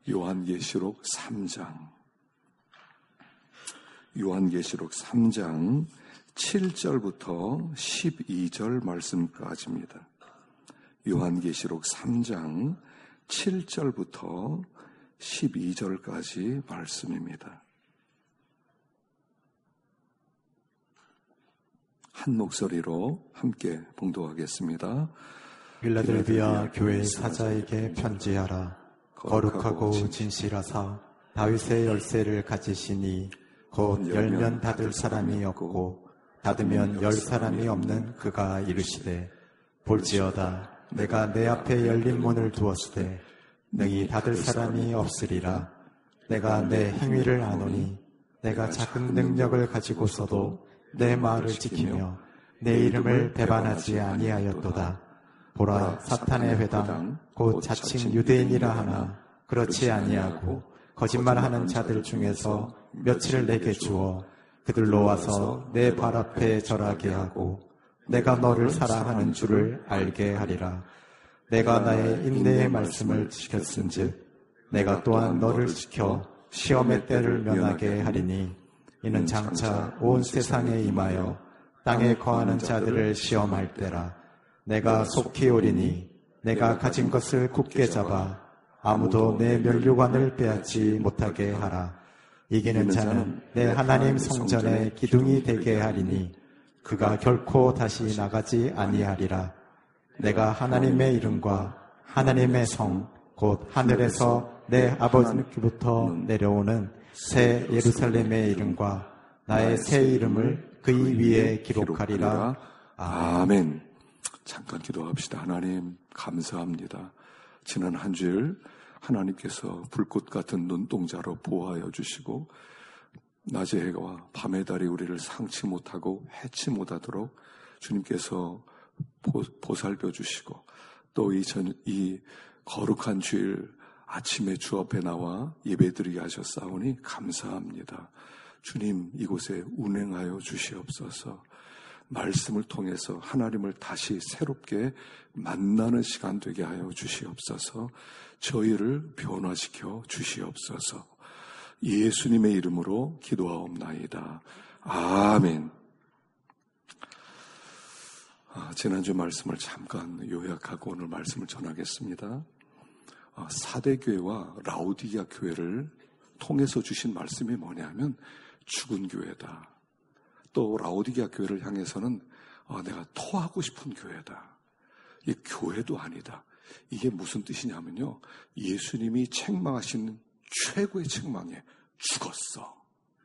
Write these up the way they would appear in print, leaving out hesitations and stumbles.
요한계시록 3장 7절부터 12절 말씀까지입니다. 요한계시록 3장 7절부터 12절까지 말씀입니다. 한 목소리로 함께 봉독하겠습니다. 필라델비아 교회 사자에게 편지하라. 거룩하고 진실하사 다윗의 열쇠를 가지시니 곧 열면 닫을 사람이 없고 닫으면 열 사람이 없는 그가 이르시되, 볼지어다 내가 내 앞에 열린 문을 두었으되 능히 닫을 사람이 없으리라. 내가 내 행위를 아노니 내가 작은 능력을 가지고서도 내 말을 지키며 내 이름을 배반하지 아니하였도다. 보라, 사탄의 회당 곧 자칭 유대인이라 하나 그렇지 아니하고 거짓말하는 자들 중에서 며칠을 내게 주어 그들로 와서 내 발 앞에 절하게 하고 내가 너를 사랑하는 줄을 알게 하리라. 내가 나의 인내의 말씀을 지켰은즉 내가 또한 너를 지켜 시험의 때를 면하게 하리니, 이는 장차 온 세상에 임하여 땅에 거하는 자들을 시험할 때라. 내가 속히 오리니 내가 가진 것을 굳게 잡아 아무도 내 면류관을 빼앗지 못하게 하라. 이기는 자는 내 하나님 성전의 기둥이 되게 하리니 그가 결코 다시 나가지 아니하리라. 내가 하나님의 이름과 하나님의 성 곧 하늘에서 내 아버지께로부터 내려오는 새 예루살렘의 이름과 나의 새 이름을 그의 위에 기록하리라. 아멘. 잠깐 기도합시다. 하나님 감사합니다. 지난 한 주일 하나님께서 불꽃 같은 눈동자로 보호하여 주시고 낮의 해와 밤의 달이 우리를 상치 못하고 해치 못하도록 주님께서 보살펴 주시고, 또 이 거룩한 주일 아침에 주 앞에 나와 예배드리게 하셨사오니 감사합니다. 주님, 이곳에 운행하여 주시옵소서. 말씀을 통해서 하나님을 다시 새롭게 만나는 시간 되게 하여 주시옵소서. 저희를 변화시켜 주시옵소서. 예수님의 이름으로 기도하옵나이다. 아멘. 지난주 말씀을 잠깐 요약하고 오늘 말씀을 전하겠습니다. 사대교회와 라오디게아 교회를 통해서 주신 말씀이 뭐냐면 죽은 교회다. 또 라오디게아 교회를 향해서는 내가 토하고 싶은 교회다. 이 교회도 아니다. 이게 무슨 뜻이냐면요, 예수님이 책망하신 최고의 책망에 죽었어.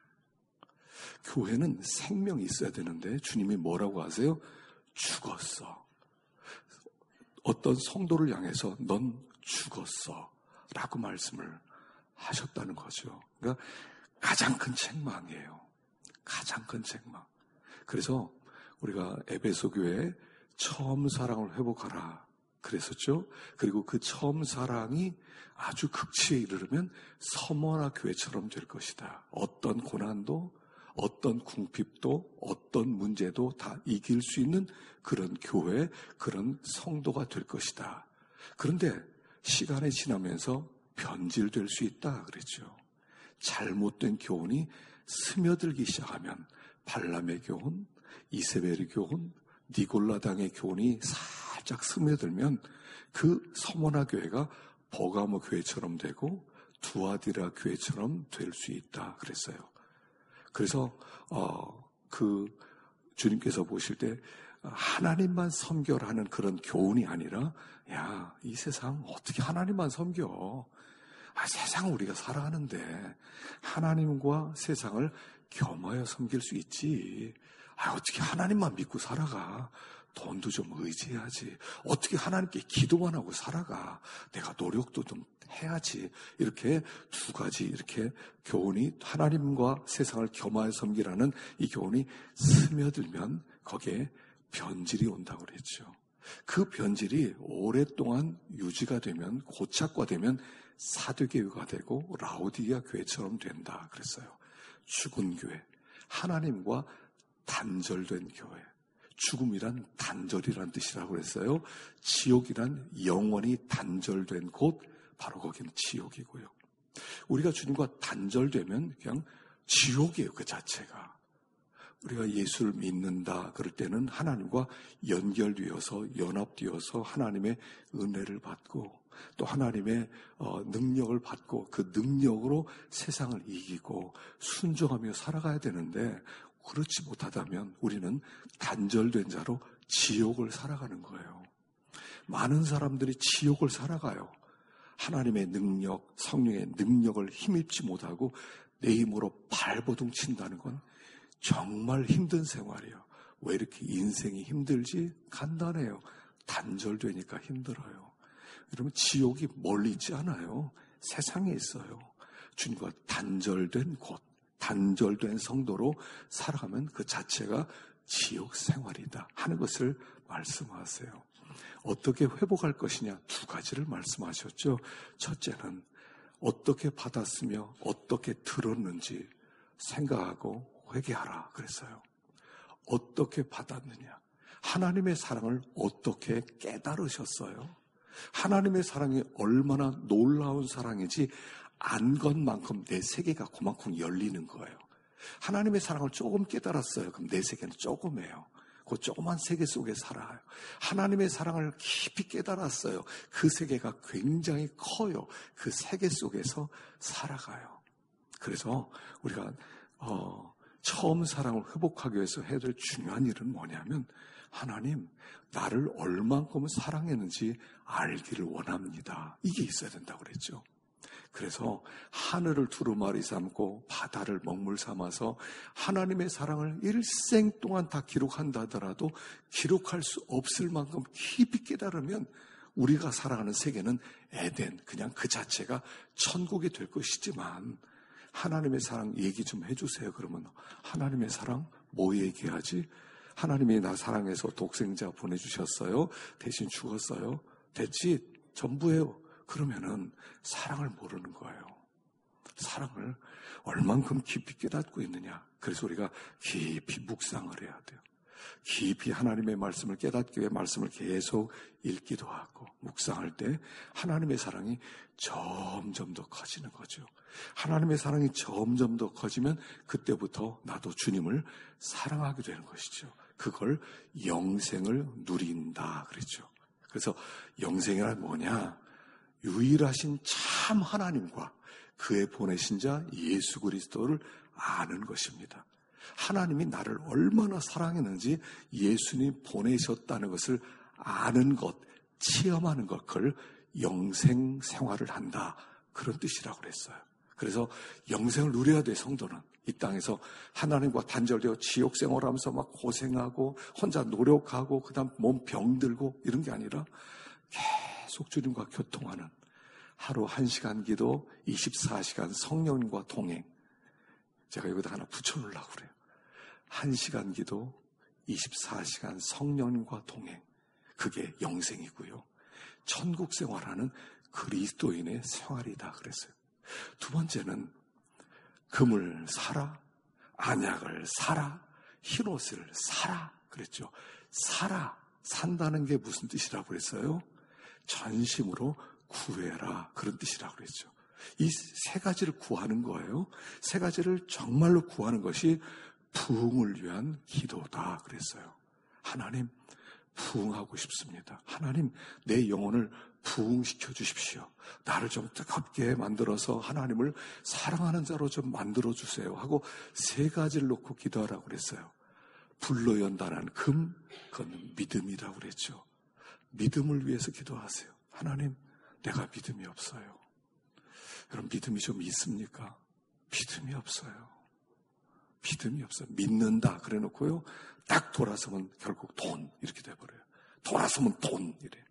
교회는 생명이 있어야 되는데 주님이 뭐라고 하세요? 죽었어. 어떤 성도를 향해서 넌 죽었어 라고 말씀을 하셨다는 거죠. 그러니까 가장 큰 책망이에요. 가장 큰 책망. 그래서 우리가 에베소 교회에 처음 사랑을 회복하라 그랬었죠. 그리고 그 처음 사랑이 아주 극치에 이르르면 서머나 교회처럼 될 것이다. 어떤 고난도, 어떤 궁핍도, 어떤 문제도 다 이길 수 있는 그런 교회, 그런 성도가 될 것이다. 그런데 시간이 지나면서 변질될 수 있다 그랬죠. 잘못된 교훈이 스며들기 시작하면 발람의 교훈, 이세벨의 교훈, 니골라당의 교훈이 살짝 스며들면 그 서머나 교회가 버가모 교회처럼 되고 두아디라 교회처럼 될 수 있다 그랬어요. 그래서 주님께서 보실 때 하나님만 섬겨라는 그런 교훈이 아니라, 야, 이 세상 어떻게 하나님만 섬겨? 세상 우리가 살아가는데 하나님과 세상을 겸하여 섬길 수 있지. 어떻게 하나님만 믿고 살아가? 돈도 좀 의지해야지. 어떻게 하나님께 기도만 하고 살아가? 내가 노력도 좀 해야지. 이렇게 두 가지 이렇게 교훈이, 하나님과 세상을 겸하여 섬기라는 이 교훈이 스며들면 거기에 변질이 온다고 그랬죠. 그 변질이 오랫동안 유지가 되면, 고착화되면 사두개교가 되고 라오디게아 교회처럼 된다 그랬어요. 죽은 교회, 하나님과 단절된 교회. 죽음이란 단절이란 뜻이라고 그랬어요. 지옥이란 영원히 단절된 곳, 바로 거기는 지옥이고요. 우리가 주님과 단절되면 그냥 지옥이에요, 그 자체가. 우리가 예수를 믿는다 그럴 때는 하나님과 연결되어서 연합되어서 하나님의 은혜를 받고 또 하나님의 능력을 받고 그 능력으로 세상을 이기고 순종하며 살아가야 되는데 그렇지 못하다면 우리는 단절된 자로 지옥을 살아가는 거예요. 많은 사람들이 지옥을 살아가요. 하나님의 능력, 성령의 능력을 힘입지 못하고 내 힘으로 발버둥 친다는 건 정말 힘든 생활이에요. 왜 이렇게 인생이 힘들지? 간단해요. 단절되니까 힘들어요. 여러분, 지옥이 멀리 있지 않아요. 세상에 있어요. 주님과 단절된 곳, 단절된 성도로 살아가면 그 자체가 지옥 생활이다 하는 것을 말씀하세요. 어떻게 회복할 것이냐? 두 가지를 말씀하셨죠. 첫째는 어떻게 받았으며 어떻게 들었는지 생각하고 회개하라 그랬어요. 어떻게 받았느냐? 하나님의 사랑을 어떻게 깨달으셨어요? 하나님의 사랑이 얼마나 놀라운 사랑인지 안 것만큼 내 세계가 그만큼 열리는 거예요. 하나님의 사랑을 조금 깨달았어요. 그럼 내 세계는 조금이에요. 그 조그만 세계 속에 살아요. 하나님의 사랑을 깊이 깨달았어요. 그 세계가 굉장히 커요. 그 세계 속에서 살아가요. 그래서 우리가 처음 사랑을 회복하기 위해서 해야 될 중요한 일은 뭐냐면 하나님, 나를 얼만큼 사랑했는지 알기를 원합니다. 이게 있어야 된다고 그랬죠. 그래서 하늘을 두루마리 삼고 바다를 먹물 삼아서 하나님의 사랑을 일생 동안 다 기록한다 하더라도 기록할 수 없을 만큼 깊이 깨달으면 우리가 살아가는 세계는 에덴, 그냥 그 자체가 천국이 될 것이지만 하나님의 사랑 얘기 좀 해주세요. 그러면 하나님의 사랑 뭐 얘기하지? 하나님이 나 사랑해서 독생자 보내주셨어요. 대신 죽었어요. 됐지? 전부예요. 그러면은 사랑을 모르는 거예요. 사랑을 얼만큼 깊이 깨닫고 있느냐. 그래서 우리가 깊이 묵상을 해야 돼요. 깊이 하나님의 말씀을 깨닫기 위해 말씀을 계속 읽기도 하고 묵상할 때 하나님의 사랑이 점점 더 커지는 거죠. 하나님의 사랑이 점점 더 커지면 그때부터 나도 주님을 사랑하게 되는 것이죠. 그걸 영생을 누린다 그랬죠. 그래서 영생이란 뭐냐? 유일하신 참 하나님과 그의 보내신 자 예수 그리스도를 아는 것입니다. 하나님이 나를 얼마나 사랑했는지 예수님 보내셨다는 것을 아는 것, 체험하는 것, 그걸 영생 생활을 한다. 그런 뜻이라고 그랬어요. 그래서 영생을 누려야 돼, 성도는. 이 땅에서 하나님과 단절되어 지옥 생활하면서 막 고생하고 혼자 노력하고 그다음 몸 병들고 이런 게 아니라 계속 주님과 교통하는 하루 1시간 기도, 24시간 성령님과 동행. 제가 여기다 하나 붙여놓으려고 그래요. 1시간 기도, 24시간 성령님과 동행. 그게 영생이고요. 천국 생활하는 그리스도인의 생활이다 그랬어요. 두 번째는 금을 사라, 안약을 사라, 흰옷을 사라 그랬죠. 사라, 산다는 게 무슨 뜻이라고 그랬어요? 전심으로 구해라 그런 뜻이라고 그랬죠. 이 세 가지를 구하는 거예요. 세 가지를 정말로 구하는 것이 부흥을 위한 기도다 그랬어요. 하나님, 부흥하고 싶습니다. 하나님, 내 영혼을 부흥시켜 주십시오. 나를 좀 뜨겁게 만들어서 하나님을 사랑하는 자로 좀 만들어 주세요 하고 세 가지를 놓고 기도하라고 그랬어요. 불로 연단한 금, 그건 믿음이라고 그랬죠. 믿음을 위해서 기도하세요. 하나님, 내가 믿음이 없어요. 여러분, 믿음이 좀 있습니까? 믿음이 없어요. 믿음이 없어요. 믿는다 그래 놓고요. 딱 돌아서면 결국 돈 이렇게 돼버려요. 돌아서면 돈 이래.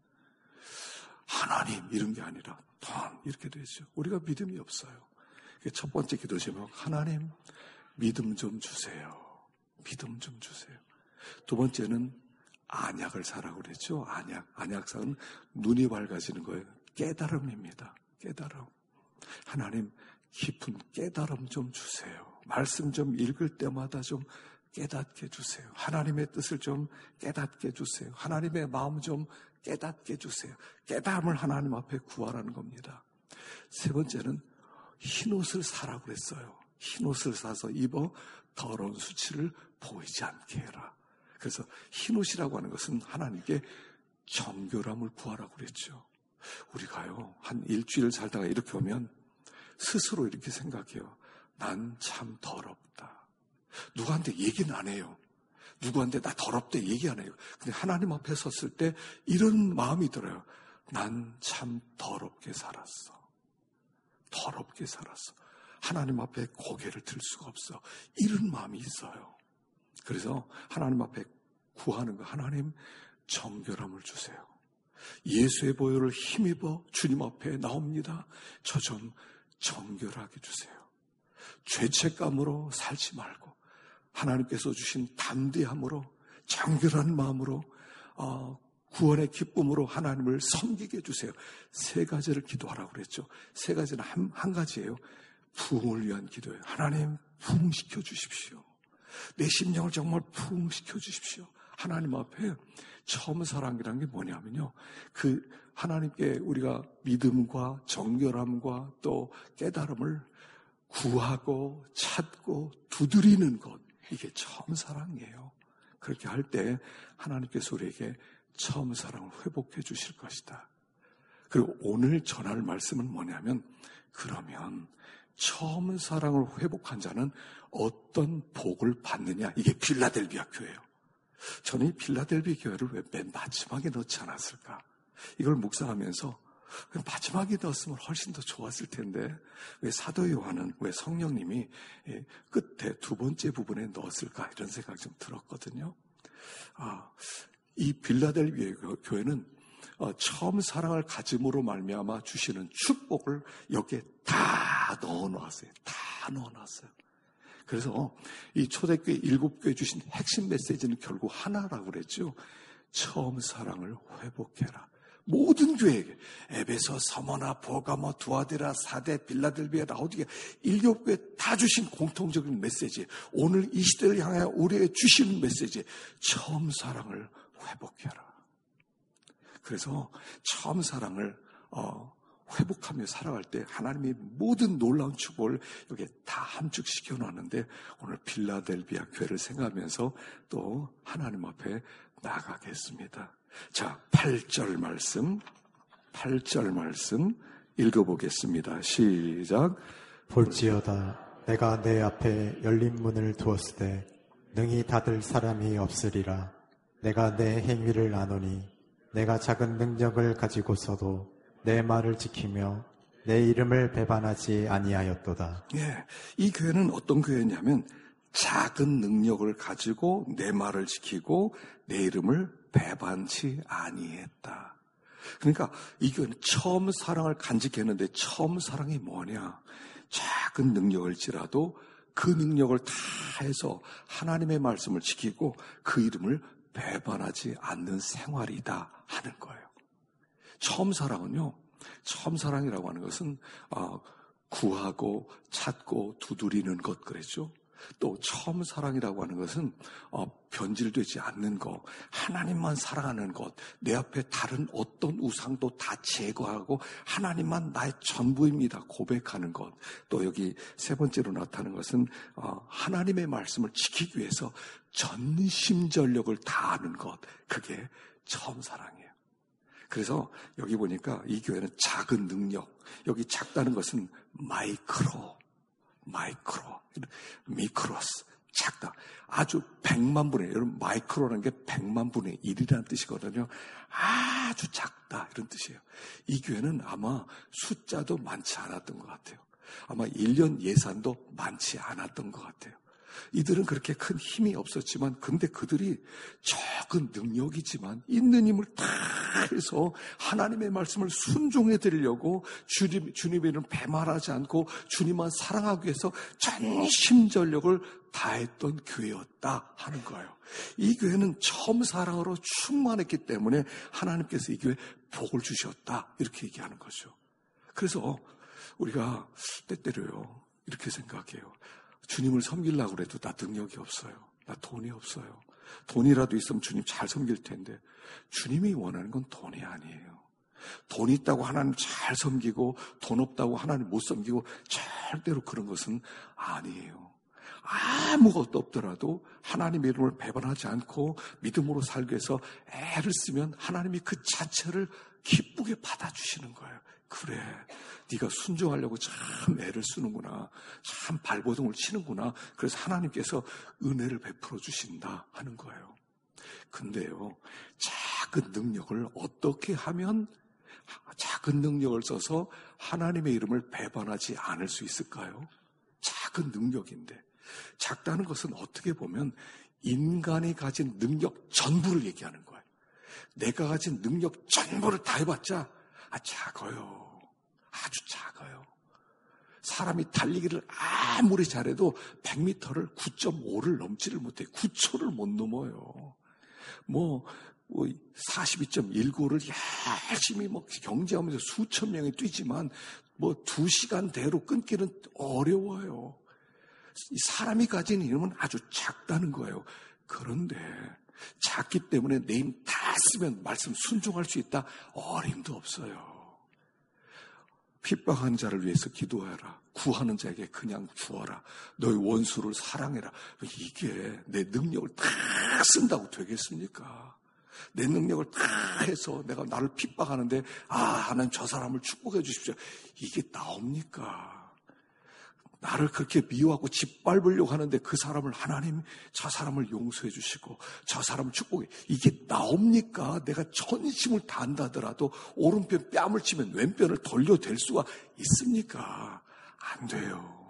하나님 이런 게 아니라 돈 이렇게 되죠. 우리가 믿음이 없어요. 첫 번째 기도 제목, 하나님 믿음 좀 주세요. 믿음 좀 주세요. 두 번째는 안약을 사라고 그랬죠. 안약상은 눈이 밝아지는 거예요. 깨달음입니다. 깨달음. 하나님 깊은 깨달음 좀 주세요. 말씀 좀 읽을 때마다 좀 깨닫게 해주세요. 하나님의 뜻을 좀 깨닫게 해주세요. 하나님의 마음 좀 깨닫게 해주세요. 깨달음을 하나님 앞에 구하라는 겁니다. 세 번째는 흰옷을 사라고 그랬어요. 흰옷을 사서 입어 더러운 수치를 보이지 않게 해라. 그래서 흰옷이라고 하는 것은 하나님께 정결함을 구하라고 그랬죠. 우리가요, 한 일주일 살다가 이렇게 오면 스스로 이렇게 생각해요. 난 참 더럽다. 누구한테 얘기는 안 해요. 누구한테 나 더럽대 얘기 안 해요. 근데 하나님 앞에 섰을 때 이런 마음이 들어요. 난 참 더럽게 살았어. 더럽게 살았어. 하나님 앞에 고개를 들 수가 없어. 이런 마음이 있어요. 그래서 하나님 앞에 구하는 거, 하나님 정결함을 주세요. 예수의 보혈을 힘입어 주님 앞에 나옵니다. 저 좀 정결하게 주세요. 죄책감으로 살지 말고 하나님께서 주신 담대함으로 정결한 마음으로 구원의 기쁨으로 하나님을 섬기게 해주세요. 세 가지를 기도하라고 그랬죠. 세 가지는 한 가지예요. 부흥을 위한 기도예요. 하나님 부흥시켜 주십시오. 내 심령을 정말 부흥시켜 주십시오. 하나님 앞에 처음 사랑이라는 게 뭐냐면요, 그 하나님께 우리가 믿음과 정결함과 또 깨달음을 구하고 찾고 두드리는 것, 이게 처음 사랑이에요. 그렇게 할 때 하나님께서 우리에게 처음 사랑을 회복해 주실 것이다. 그리고 오늘 전할 말씀은 뭐냐면, 그러면 처음 사랑을 회복한 자는 어떤 복을 받느냐, 이게 필라델비아 교회예요. 저는 이 필라델비아 교회를 왜 맨 마지막에 넣지 않았을까? 이걸 묵상하면서 마지막에 넣었으면 훨씬 더 좋았을 텐데 왜 사도 요한은, 왜 성령님이 끝에 두 번째 부분에 넣었을까, 이런 생각이 좀 들었거든요. 이 필라델비아 교회는 처음 사랑을 가짐으로 말미암아 주시는 축복을 여기에 다 넣어놨어요. 다 넣어놨어요. 그래서 이 초대교회 7교회 주신 핵심 메시지는 결국 하나라고 그랬죠. 처음 사랑을 회복해라. 모든 교회에게, 에베소, 서머나, 버가모, 두아디라, 사대, 빌라델비아, 라오디게 7교회 다 주신 공통적인 메시지, 오늘 이 시대를 향해 우리에게 주시는 메시지, 처음 사랑을 회복해라. 그래서 처음 사랑을 회복하며 살아갈 때 하나님이 모든 놀라운 축복을 여기에 다 함축시켜 놨는데, 오늘 필라델비아 교회를 생각하면서 또 하나님 앞에 나가겠습니다. 자, 8절 말씀 읽어보겠습니다. 시작. 볼지어다 내가 내 앞에 열린 문을 두었으되 능히 닫을 사람이 없으리라. 내가 내 행위를 아노니 내가 작은 능력을 가지고서도 내 말을 지키며 내 이름을 배반하지 아니하였도다. 예, 이 교회는 어떤 교회냐면 작은 능력을 가지고 내 말을 지키고 내 이름을 배반치 아니했다. 그러니까 이 교회는 처음 사랑을 간직했는데, 처음 사랑이 뭐냐? 작은 능력일지라도 그 능력을 다 해서 하나님의 말씀을 지키고 그 이름을 배반하지 않는 생활이다 하는 거예요. 처음 사랑은요, 처음 사랑이라고 하는 것은 구하고 찾고 두드리는 것 그랬죠. 또 처음 사랑이라고 하는 것은 변질되지 않는 것, 하나님만 사랑하는 것, 내 앞에 다른 어떤 우상도 다 제거하고 하나님만 나의 전부입니다 고백하는 것. 또 여기 세 번째로 나타나는 것은 하나님의 말씀을 지키기 위해서 전심전력을 다하는 것, 그게 처음 사랑이에요. 그래서 여기 보니까 이 교회는 작은 능력, 여기 작다는 것은 미크로스, 작다. 아주 100만 분의, 여러분 마이크로라는 게 100만 분의 1이라는 뜻이거든요. 아주 작다, 이런 뜻이에요. 이 교회는 아마 숫자도 많지 않았던 것 같아요. 아마 1년 예산도 많지 않았던 것 같아요. 이들은 그렇게 큰 힘이 없었지만, 근데 그들이 적은 능력이지만 있는 힘을 다 해서 하나님의 말씀을 순종해 드리려고 주님의 이름을 배말하지 않고 주님만 사랑하기 위해서 전심전력을 다했던 교회였다 하는 거예요. 이 교회는 처음 사랑으로 충만했기 때문에 하나님께서 이 교회에 복을 주셨다, 이렇게 얘기하는 거죠. 그래서 우리가 때때로요 이렇게 생각해요. 주님을 섬기려고 해도 나 능력이 없어요. 나 돈이 없어요. 돈이라도 있으면 주님 잘 섬길 텐데, 주님이 원하는 건 돈이 아니에요. 돈 있다고 하나님 잘 섬기고 돈 없다고 하나님 못 섬기고 절대로 그런 것은 아니에요. 아무것도 없더라도 하나님의 이름을 배반하지 않고 믿음으로 살기 위해서 애를 쓰면 하나님이 그 자체를 기쁘게 받아주시는 거예요. 그래, 네가 순종하려고 참 애를 쓰는구나, 참 발버둥을 치는구나, 그래서 하나님께서 은혜를 베풀어 주신다 하는 거예요. 근데요, 작은 능력을 어떻게 하면 작은 능력을 써서 하나님의 이름을 배반하지 않을 수 있을까요? 작은 능력인데, 작다는 것은 어떻게 보면 인간이 가진 능력 전부를 얘기하는 거예요. 내가 가진 능력 전부를 다 해봤자 작아요. 아주 작아요. 사람이 달리기를 아무리 잘해도 100m를 9.5를 넘지를 못해요. 9초를 못 넘어요. 42.19를 열심히 경제하면서 수천 명이 뛰지만 2시간대로 끊기는 어려워요. 사람이 가진 힘은 아주 작다는 거예요. 그런데 작기 때문에 내 힘 다 쓰면 말씀 순종할 수 있다? 어림도 없어요. 핍박한 자를 위해서 기도해라. 구하는 자에게 그냥 주어라. 너희 원수를 사랑해라. 이게 내 능력을 다 쓴다고 되겠습니까? 내 능력을 다 해서 내가 나를 핍박하는데 하나님 저 사람을 축복해 주십시오. 이게 나옵니까? 나를 그렇게 미워하고 짓밟으려고 하는데 그 사람을 하나님 저 사람을 용서해 주시고 저 사람을 축복해, 이게 나옵니까? 내가 전심을 다한다더라도 오른편 뺨을 치면 왼편을 돌려댈 수가 있습니까? 안 돼요.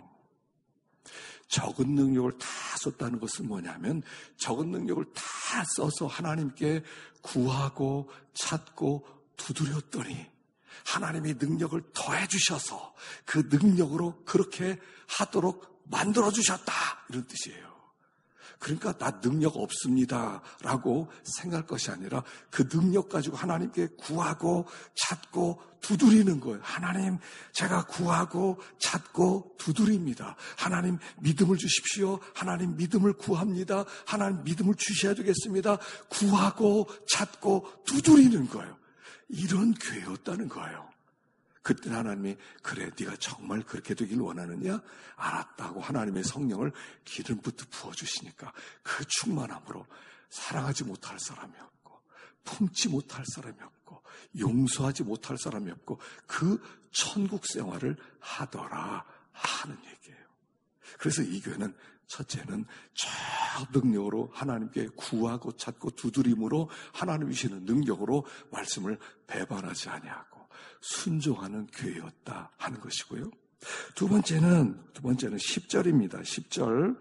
적은 능력을 다 썼다는 것은 뭐냐면 적은 능력을 다 써서 하나님께 구하고 찾고 두드렸더니 하나님이 능력을 더해 주셔서 그 능력으로 그렇게 하도록 만들어 주셨다, 이런 뜻이에요. 그러니까 나 능력 없습니다 라고 생각할 것이 아니라 그 능력 가지고 하나님께 구하고 찾고 두드리는 거예요. 하나님, 제가 구하고 찾고 두드립니다. 하나님 믿음을 주십시오. 하나님 믿음을 구합니다. 하나님 믿음을 주셔야 되겠습니다. 구하고 찾고 두드리는 거예요. 이런 교회였다는 거예요. 그때 하나님이 그래, 네가 정말 그렇게 되길 원하느냐? 알았다고 하나님의 성령을 기름부터 부어주시니까 그 충만함으로 사랑하지 못할 사람이 없고 품지 못할 사람이 없고 용서하지 못할 사람이 없고 그 천국 생활을 하더라 하는 얘기예요. 그래서 이 교회는 첫째는 저 능력으로 하나님께 구하고 찾고 두드림으로 하나님이 주시는 능력으로 말씀을 배반하지 아니하고 순종하는 교회였다 하는 것이고요. 두 번째는 10절입니다. 10절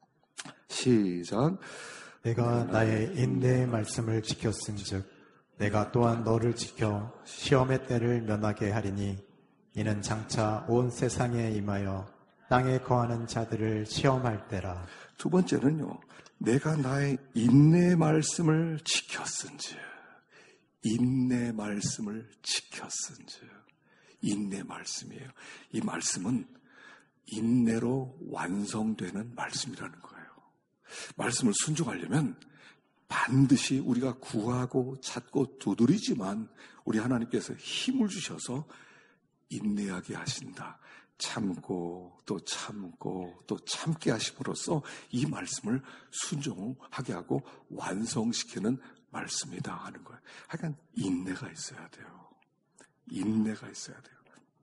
시작. 내가 나의 인내의 말씀을 지켰은즉 내가 또한 너를 지켜 시험의 때를 면하게 하리니 이는 장차 온 세상에 임하여 땅에 거하는 자들을 시험할 때라. 두 번째는요, 내가 나의 인내의 말씀을 지켰은즉, 인내 말씀을 지켰은즉, 인내 말씀이에요. 이 말씀은 인내로 완성되는 말씀이라는 거예요. 말씀을 순종하려면 반드시 우리가 구하고 찾고 두드리지만 우리 하나님께서 힘을 주셔서 인내하게 하신다. 참고 또 참고 또 참게 하심으로써 이 말씀을 순종하게 하고 완성시키는 말씀이다 하는 거예요. 하여간 인내가 있어야 돼요. 인내가 있어야 돼요.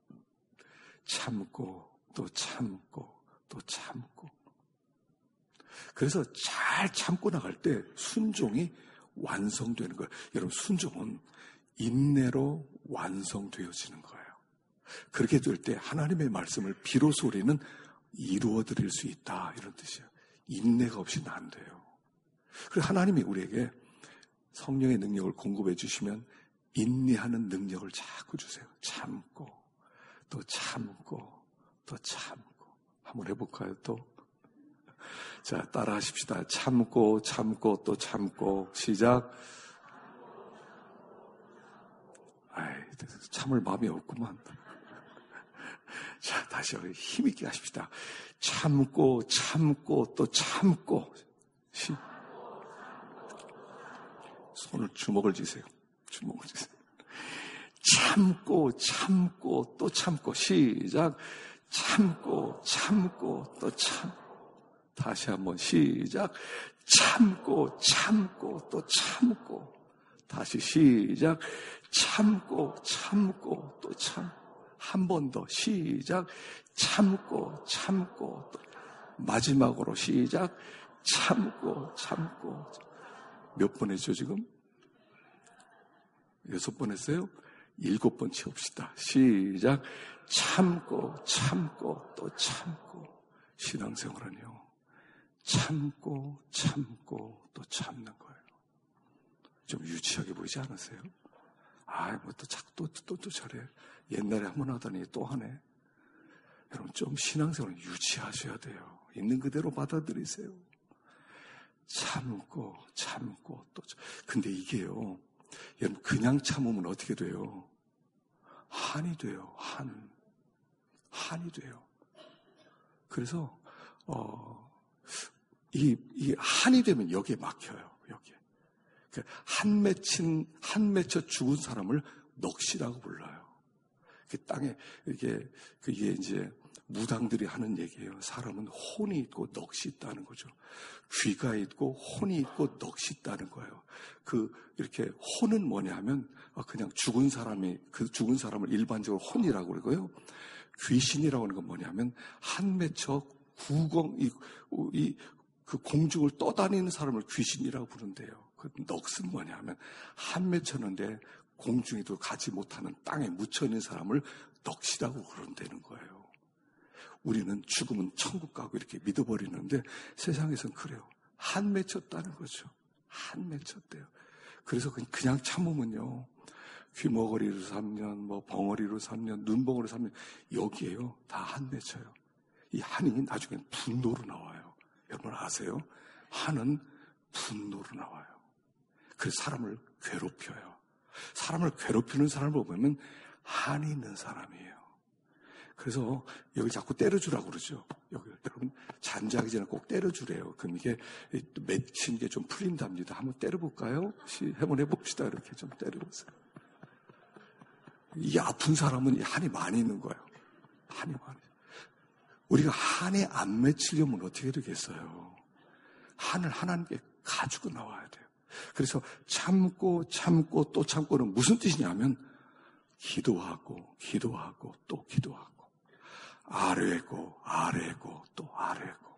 참고 또 참고 또 참고. 그래서 잘 참고 나갈 때 순종이 완성되는 거예요. 여러분, 순종은 인내로 완성되어지는 거예요. 그렇게 될 때 하나님의 말씀을 비로소 우리는 이루어 드릴 수 있다, 이런 뜻이에요. 인내가 없이는 안 돼요. 그래서 하나님이 우리에게 성령의 능력을 공급해 주시면 인내하는 능력을 자꾸 주세요. 참고 또 참고 또 참고. 한번 해볼까요? 또 자, 따라 하십시다. 참고 참고 또 참고. 시작. 참을 마음이 없구만. 자, 다시 힘있게 하십시다. 참고 참고 또 참고. 손을 주먹을 쥐세요. 주먹을 쥐세요. 참고 참고 또 참고. 시작. 참고 참고 또 참고. 다시 한번 시작. 참고 참고 또 참고. 다시 시작. 참고 참고 또 참고. 한 번 더 시작. 참고 참고 또. 마지막으로 시작. 참고 참고. 몇 번 했죠 지금? 6번 했어요? 7번 채웁시다. 시작. 참고 참고 또 참고. 신앙생활은요, 참고 참고 또 참는 거예요. 좀 유치하게 보이지 않으세요? 뭐 또 저래. 옛날에 한 번 하더니 또 하네. 여러분, 좀 신앙생활은 유치하셔야 돼요. 있는 그대로 받아들이세요. 참고 참고 또. 근데 이게요, 여러분, 그냥 참으면 어떻게 돼요? 한이 돼요. 한이 돼요. 그래서 이 한이 되면 여기에 막혀요. 여기에. 한 맺혀 죽은 사람을 넋이라고 불러요. 그 땅에 이게 이제 무당들이 하는 얘기예요. 사람은 혼이 있고 넋이 있다는 거죠. 귀가 있고 혼이 있고 넋이 있다는 거예요. 이렇게 혼은 뭐냐 하면 그냥 죽은 사람을 일반적으로 혼이라고 그러고요. 귀신이라고 하는 건 뭐냐면 한 맺혀 그 공중을 떠다니는 사람을 귀신이라고 부른대요. 그 넋은 뭐냐 하면 한 맺혔는데 공중에도 가지 못하는 땅에 묻혀있는 사람을 넋이라고 그런다는 거예요. 우리는 죽으면 천국 가고 이렇게 믿어버리는데 세상에선 그래요. 한 맺혔다는 거죠. 한 맺혔대요. 그래서 그냥 참으면요, 귀머거리로 3년, 벙어리로 3년, 눈벙어리로 3년, 여기에요 다 한 맺혀요. 이 한이 나중엔 분노로 나와요. 여러분 아세요? 한은 분노로 나와요. 그래서 사람을 괴롭혀요. 사람을 괴롭히는 사람을 보면 한이 있는 사람이에요. 그래서 여기 자꾸 때려주라고 그러죠. 여기 여러분 잠자기 전에 꼭 때려주래요. 그럼 이게 맺힌 게 좀 풀린답니다. 한번 때려볼까요? 한번 해봅시다. 이렇게 좀 때려보세요. 이 아픈 사람은 이 한이 많이 있는 거예요. 한이 많이. 우리가 한에 안 맺히려면 어떻게 되겠어요? 한을 하나님께 가지고 나와야 돼요. 그래서 참고 참고 또 참고는 무슨 뜻이냐면 기도하고 기도하고 또 기도하고 아뢰고 아뢰고 또 아뢰고.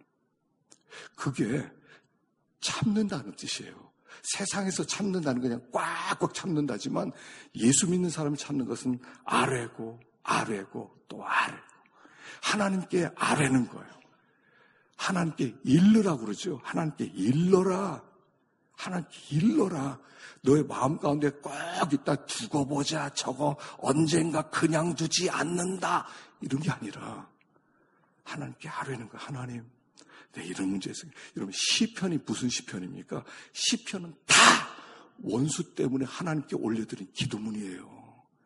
그게 참는다는 뜻이에요. 세상에서 참는다는 그냥 꽉꽉 참는다지만 예수 믿는 사람이 참는 것은 아뢰고 아뢰고 또 아뢰고 하나님께 아뢰는 거예요. 하나님께 일러라고 그러죠. 하나님께 일러라. 하나님께 일러라. 너의 마음 가운데 꼭 있다 두고 보자. 저거 언젠가 그냥 두지 않는다. 이런 게 아니라 하나님께 아뢰는 거예요. 하나님, 내 이런 문제 있어요. 여러분, 시편이 무슨 시편입니까? 시편은 다 원수 때문에 하나님께 올려드린 기도문이에요.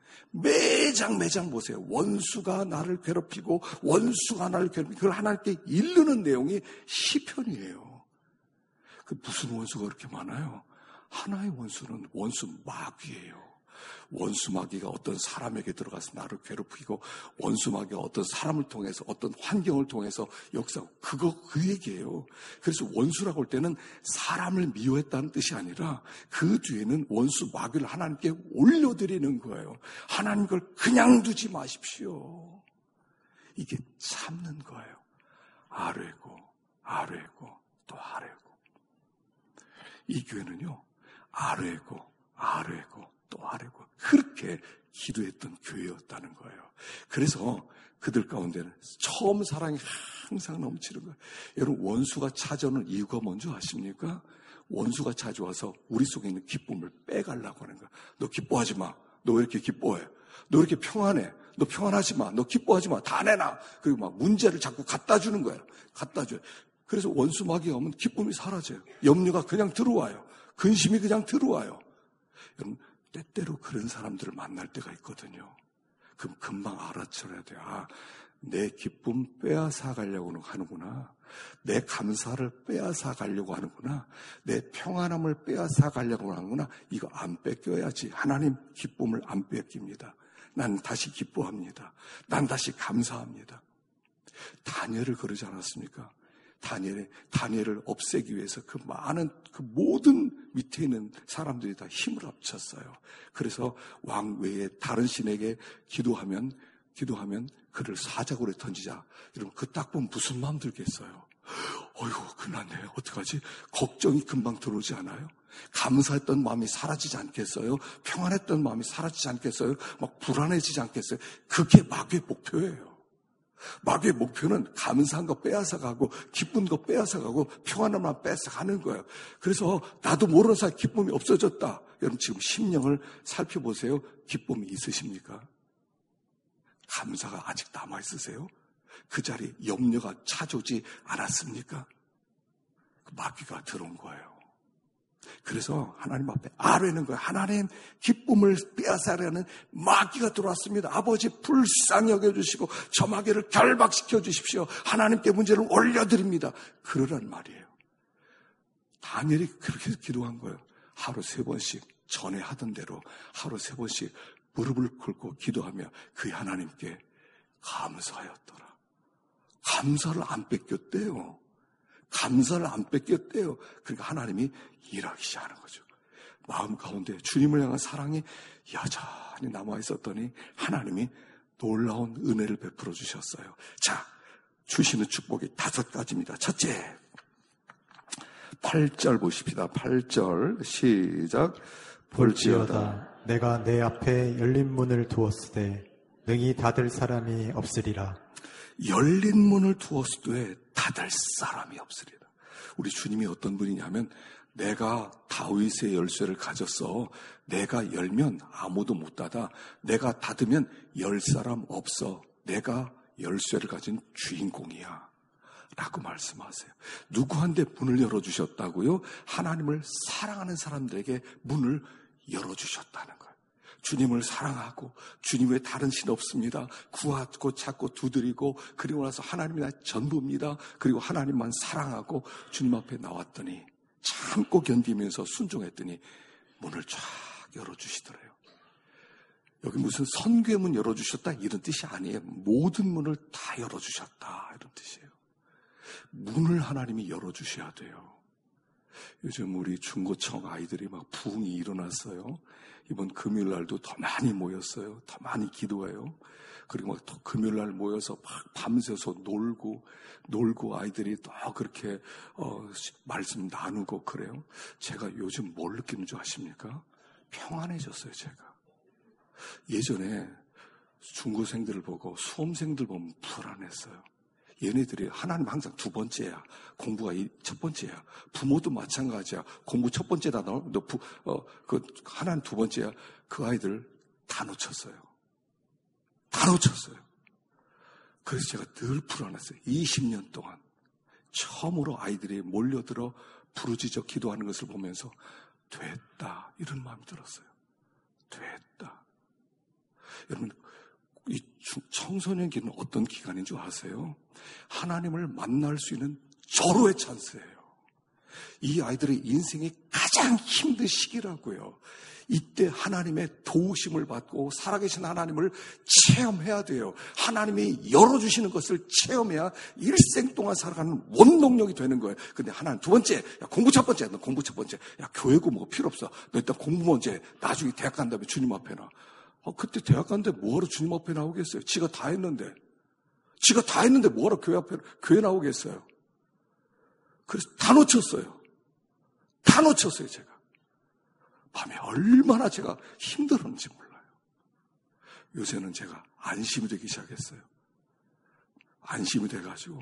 매장 보세요. 원수가 나를 괴롭히고 원수가 나를 괴롭히고 그걸 하나님께 일르는 내용이 시편이에요. 그 무슨 원수가 그렇게 많아요? 하나의 원수는 원수 마귀예요. 원수 마귀가 어떤 사람에게 들어가서 나를 괴롭히고 원수 마귀가 어떤 사람을 통해서 어떤 환경을 통해서 역사하고 그 얘기예요. 그래서 원수라고 할 때는 사람을 미워했다는 뜻이 아니라 그 뒤에는 원수 마귀를 하나님께 올려드리는 거예요. 하나님 걸 그냥 두지 마십시오. 이게 참는 거예요. 아뢰고 아뢰고 또 아뢰고. 이 교회는요, 아뢰고 아뢰고 또 아뢰고 그렇게 기도했던 교회였다는 거예요. 그래서 그들 가운데는 처음 사랑이 항상 넘치는 거예요. 여러분, 원수가 찾아오는 이유가 뭔지 아십니까? 원수가 찾아와서 우리 속에 있는 기쁨을 빼가려고 하는 거야. 너 기뻐하지 마. 너 왜 이렇게 기뻐해? 너 왜 이렇게 평안해? 너 평안하지 마. 너 기뻐하지 마. 다 내놔. 그리고 막 문제를 자꾸 갖다 주는 거예요. 갖다 줘요. 그래서 원수 마귀가 오면 기쁨이 사라져요. 염려가 그냥 들어와요. 근심이 그냥 들어와요. 여러분, 때때로 그런 사람들을 만날 때가 있거든요. 그럼 금방 알아차려야 돼요. 아, 내 기쁨 빼앗아 가려고 하는구나. 내 감사를 빼앗아 가려고 하는구나. 내 평안함을 빼앗아 가려고 하는구나. 이거 안 뺏겨야지. 하나님 기쁨을 안 뺏깁니다. 난 다시 기뻐합니다. 난 다시 감사합니다. 다니엘을 그러지 않았습니까? 다니엘을 없애기 위해서 그 많은 그 모든 밑에 있는 사람들이 다 힘을 합쳤어요. 그래서 왕 외에 다른 신에게 기도하면 그를 사자굴에 던지자. 여러분 그 딱 보면 무슨 마음 들겠어요? 어이구 큰일났네. 어떡하지? 걱정이 금방 들어오지 않아요? 감사했던 마음이 사라지지 않겠어요? 평안했던 마음이 사라지지 않겠어요? 막 불안해지지 않겠어요? 그게 마귀의 목표예요. 마귀의 목표는 감사한 거 빼앗아가고 기쁜 거 빼앗아가고 평안한 마음 뺏어가는 거예요. 그래서 나도 모르는 사이 기쁨이 없어졌다. 여러분 지금 심령을 살펴보세요. 기쁨이 있으십니까? 감사가 아직 남아있으세요? 그 자리에 염려가 찾아오지 않았습니까? 마귀가 들어온 거예요. 그래서 하나님 앞에 아뢰는 거예요. 하나님 기쁨을 빼앗으려는 마귀가 들어왔습니다. 아버지 불쌍히 여겨주시고 저 마귀를 결박시켜 주십시오. 하나님께 문제를 올려드립니다. 그러란 말이에요. 다니엘이 그렇게 기도한 거예요. 하루 3번씩 전에 하던 대로 하루 3번씩 무릎을 꿇고 기도하며 그 하나님께 감사하였더라. 감사를 안 뺏겼대요. 감사를 안 뺏겼대요. 그러니까 하나님이 일하기 시작하는 거죠. 마음 가운데 주님을 향한 사랑이 여전히 남아있었더니 하나님이 놀라운 은혜를 베풀어 주셨어요. 자, 주시는 축복이 5가지입니다. 첫째, 8절 보십시다. 8절 시작. 볼지어다 내가 내 앞에 열린 문을 두었으되 능히 닫을 사람이 없으리라. 열린 문을 두었으되 닫을 사람이 없으리라. 우리 주님이 어떤 분이냐면 내가 다윗의 열쇠를 가졌어. 내가 열면 아무도 못 닫아. 내가 닫으면 열 사람 없어. 내가 열쇠를 가진 주인공이야 라고 말씀하세요. 누구한테 문을 열어주셨다고요? 하나님을 사랑하는 사람들에게 문을 열어주셨다는 거예요. 주님을 사랑하고 주님 외에 다른 신 없습니다. 구하고 찾고 두드리고 그리고 나서 하나님이 나의 전부입니다. 그리고 하나님만 사랑하고 주님 앞에 나왔더니 참고 견디면서 순종했더니 문을 쫙 열어주시더래요. 여기 무슨 선교의 문 열어주셨다 이런 뜻이 아니에요. 모든 문을 다 열어주셨다 이런 뜻이에요. 문을 하나님이 열어주셔야 돼요. 요즘 우리 중고청 아이들이 막 부흥이 일어났어요. 이번 금요일날도 더 많이 모였어요. 더 많이 기도해요. 그리고 막 더 금요일날 모여서 막 밤새서 놀고 아이들이 더 그렇게 말씀 나누고 그래요. 제가 요즘 뭘 느끼는 줄 아십니까? 평안해졌어요. 제가 예전에 중고생들을 보고 수험생들 보면 불안했어요. 얘네들이 하나님 항상 2번째야. 공부가 첫 번째야. 부모도 마찬가지야. 공부 첫 번째다. 하나님 2번째야. 그 아이들 다 놓쳤어요. 다 놓쳤어요. 그래서 제가 늘 불안했어요. 20년 동안 처음으로 아이들이 몰려들어 부르짖어 기도하는 것을 보면서 됐다 이런 마음이 들었어요. 됐다. 여러분 이 청소년 기는 어떤 기간인 줄 아세요? 하나님을 만날 수 있는 절호의 찬스예요. 이 아이들의 인생이 가장 힘든 시기라고요. 이때 하나님의 도우심을 받고 살아계신 하나님을 체험해야 돼요. 하나님이 열어주시는 것을 체험해야 일생 동안 살아가는 원동력이 되는 거예요. 근데 하나님 2번째, 야, 공부 첫 번째, 너 공부 첫 번째. 야, 교회고 뭐 필요 없어. 너 일단 공부 먼저 해. 나중에 대학 간 다음에 주님 앞에 나. 그때 대학 갔는데 뭐하러 주님 앞에 나오겠어요? 지가 다 했는데 뭐하러 교회 나오겠어요? 그래서 다 놓쳤어요. 제가. 밤에 얼마나 제가 힘들었는지 몰라요. 요새는 제가 안심이 되기 시작했어요. 안심이 돼가지고,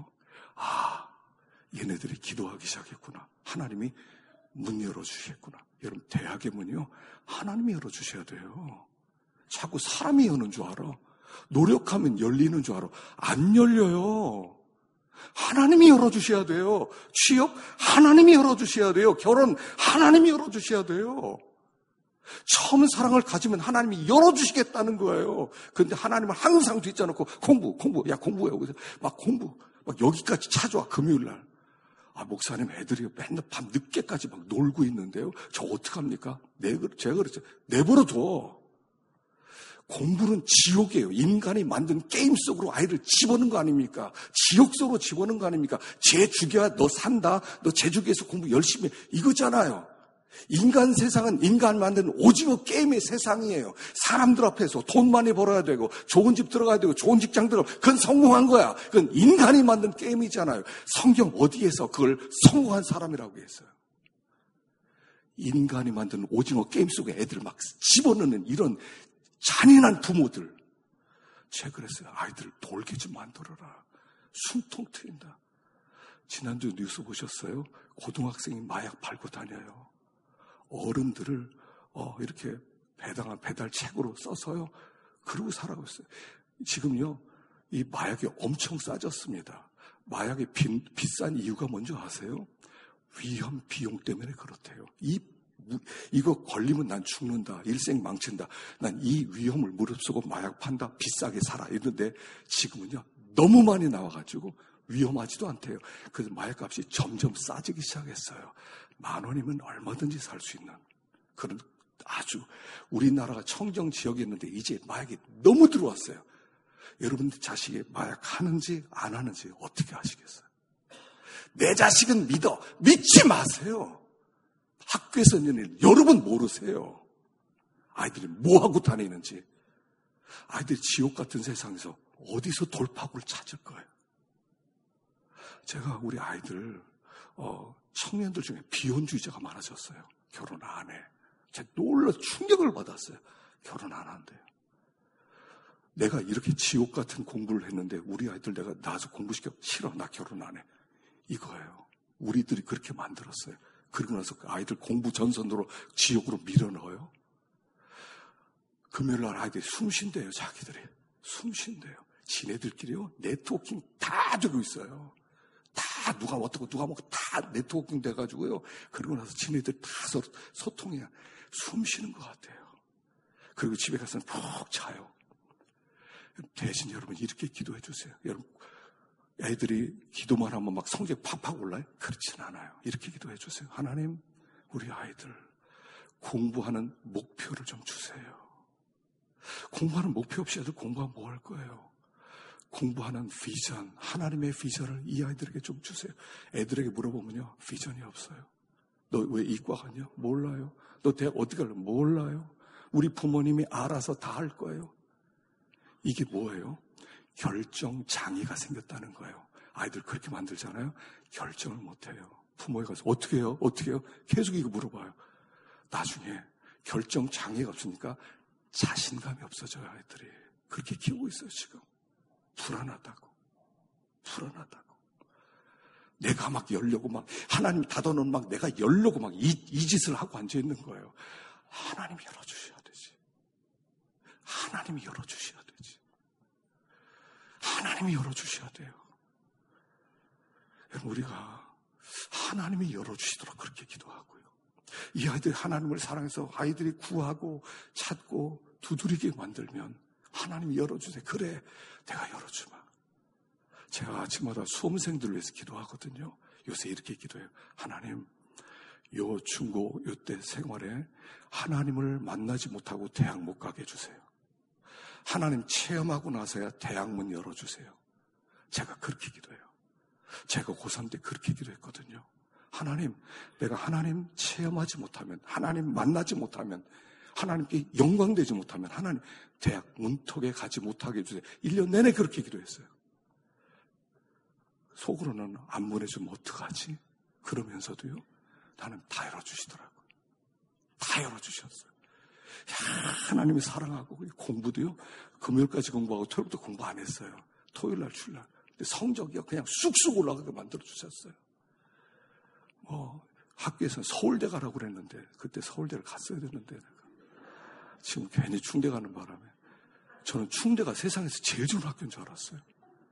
얘네들이 기도하기 시작했구나. 하나님이 문 열어주시겠구나. 여러분, 대학의 문이요. 하나님이 열어주셔야 돼요. 자꾸 사람이 여는 줄 알아. 노력하면 열리는 줄 알아. 안 열려요. 하나님이 열어주셔야 돼요. 취업 하나님이 열어주셔야 돼요. 결혼 하나님이 열어주셔야 돼요. 처음 사랑을 가지면 하나님이 열어주시겠다는 거예요. 그런데 하나님은 항상 뒷자 놓고 야 공부해. 막 여기까지 찾아와 금요일날. 목사님 애들이 맨날 밤 늦게까지 막 놀고 있는데요. 저 어떡합니까? 제가 그랬죠. 내버려둬. 공부는 지옥이에요. 인간이 만든 게임 속으로 아이를 집어넣은 거 아닙니까? 지옥 속으로 집어넣은 거 아닙니까? 쟤 죽여야 너 산다. 너 쟤 죽여서 공부 열심히 해. 이거잖아요. 인간 세상은 인간 만든 오징어 게임의 세상이에요. 사람들 앞에서 돈 많이 벌어야 되고 좋은 집 들어가야 되고 좋은 직장 들어가. 그건 성공한 거야. 그건 인간이 만든 게임이잖아요. 성경 어디에서 그걸 성공한 사람이라고 했어요. 인간이 만든 오징어 게임 속에 애들 막 집어넣는 이런 잔인한 부모들. 제가 그랬어요. 아이들 돌게 좀 만들어라. 숨통 트인다. 지난주 뉴스 보셨어요? 고등학생이 마약 팔고 다녀요. 어른들을 이렇게 배달책으로 써서요. 그러고 살아가고 있어요. 지금요, 이 마약이 엄청 싸졌습니다. 마약이 비싼 이유가 뭔지 아세요? 위험 비용 때문에 그렇대요. 이거 걸리면 난 죽는다. 일생 망친다. 난 이 위험을 무릅쓰고 마약 판다. 비싸게 살아. 이런데 지금은요, 너무 많이 나와가지고 위험하지도 않대요. 그래서 마약값이 점점 싸지기 시작했어요. 10,000원이면 얼마든지 살 수 있는 그런 아주 우리나라가 청정 지역이었는데 이제 마약이 너무 들어왔어요. 여러분들 자식이 마약 하는지 안 하는지 어떻게 아시겠어요? 내 자식은 믿지 마세요. 학교에서 있는 일 여러분 모르세요. 아이들이 뭐하고 다니는지. 아이들이 지옥 같은 세상에서 어디서 돌파구를 찾을 거예요. 제가 우리 아이들 청년들 중에 비혼주의자가 많아졌어요. 결혼 안 해. 제가 놀라 충격을 받았어요. 결혼 안 한대요. 내가 이렇게 지옥 같은 공부를 했는데 우리 아이들 내가 나와서 공부시켜. 싫어. 나 결혼 안 해. 이거예요. 우리들이 그렇게 만들었어요. 그러고 나서 그 아이들 공부 전선으로 지옥으로 밀어넣어요. 금요일 날 아이들이 숨 쉰대요. 자기들이. 숨 쉰대요. 지네들끼리요. 네트워킹 다 되고 있어요. 다 누가 어떻고 누가 뭐고 다 네트워킹 돼가지고요. 그러고 나서 지네들 다 서로 소통해야 숨 쉬는 것 같아요. 그리고 집에 가서는 푹 자요. 대신 여러분 이렇게 기도해 주세요. 여러분 애들이 기도만 하면 막 성적 팍팍 올라요? 그렇진 않아요. 이렇게 기도해 주세요. 하나님, 우리 아이들 공부하는 목표를 좀 주세요. 공부하는 목표 없이 애들 공부하면 뭐 할 거예요? 공부하는 비전, 하나님의 비전을 이 아이들에게 좀 주세요. 애들에게 물어보면요, 비전이 없어요. 너 왜 이과 갔냐? 몰라요. 너 대학 어디 갈래? 몰라요. 우리 부모님이 알아서 다 할 거예요. 이게 뭐예요? 결정 장애가 생겼다는 거예요. 아이들 그렇게 만들잖아요. 결정을 못해요. 부모에 가서 어떻게 해요? 어떻게 해요? 계속 이거 물어봐요. 나중에 결정 장애가 없으니까 자신감이 없어져요. 아이들이. 그렇게 키우고 있어요. 지금. 불안하다고. 내가 막 열려고 막 하나님 닫아놓은 막 내가 열려고 막 이 짓을 하고 앉아있는 거예요. 하나님이 열어주셔야 되지. 하나님이 열어주셔야 되지. 하나님이 열어주셔야 돼요. 여러분, 우리가 하나님이 열어주시도록 그렇게 기도하고요. 이 아이들이 하나님을 사랑해서 아이들이 구하고 찾고 두드리게 만들면 하나님이 열어주세요. 그래, 내가 열어주마. 제가 아침마다 수험생들을 위해서 기도하거든요. 요새 이렇게 기도해요. 하나님, 요 중고 요 때 생활에 하나님을 만나지 못하고 대학 못 가게 해주세요. 하나님 체험하고 나서야 대학 문 열어주세요. 제가 그렇게 기도해요. 제가 고3 때 그렇게 기도했거든요. 하나님, 내가 하나님 체험하지 못하면, 하나님 만나지 못하면, 하나님께 영광되지 못하면 하나님 대학 문턱에 가지 못하게 해주세요. 1년 내내 그렇게 기도했어요. 속으로는 안 보내주면 어떡하지? 그러면서도요, 나는 다 열어주시더라고요. 다 열어주셨어요. 하나님이 사랑하고 공부도요, 금요일까지 공부하고 토요일부터 공부 안 했어요. 토요일날 출날. 근데 성적이요 그냥 쑥쑥 올라가게 만들어주셨어요. 학교에서는 서울대 가라고 그랬는데 그때 서울대를 갔어야 되는데 내가. 지금 괜히 충대 가는 바람에 저는 충대가 세상에서 제일 좋은 학교인 줄 알았어요.